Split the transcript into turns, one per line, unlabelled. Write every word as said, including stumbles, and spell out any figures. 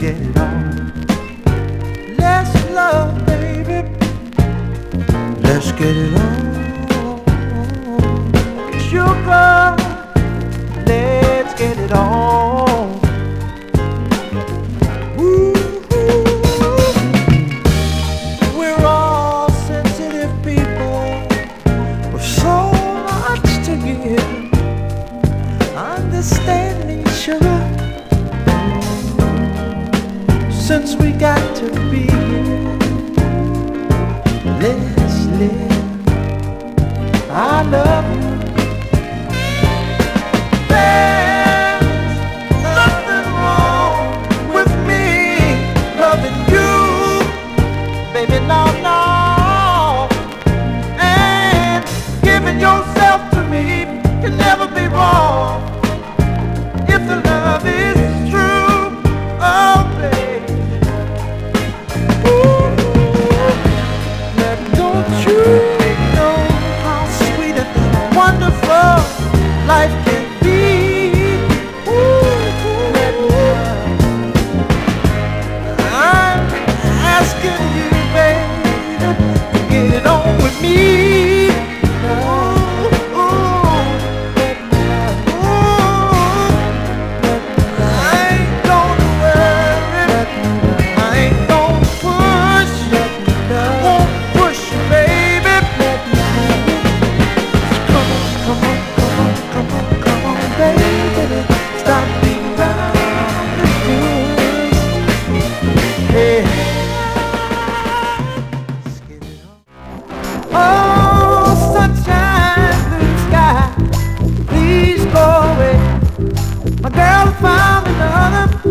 get it on. Let's love, baby. Let's get it on. Sugar, let's get it on. Woo. We're all sensitive people with so much to give. Understand me, sugar, since we got to be here. Let's live. I love you. There's nothing wrong with me loving you, baby, no, no. And giving yourself to me can never be wrong if the love is true. Oh, baby. Ooh, now don't you know how sweet and wonderful life can be? Ooh, I'm asking you, baby, to get it on with me. Ooh, ooh, ooh. I ain't gonna worry, I ain't gonna push, won't push you, baby. Come on, come on, come on, come on, come on, baby. Stop being around the doors. Hey, let's get it on. Oh, sunshine, blue sky, please go away. My girl found another.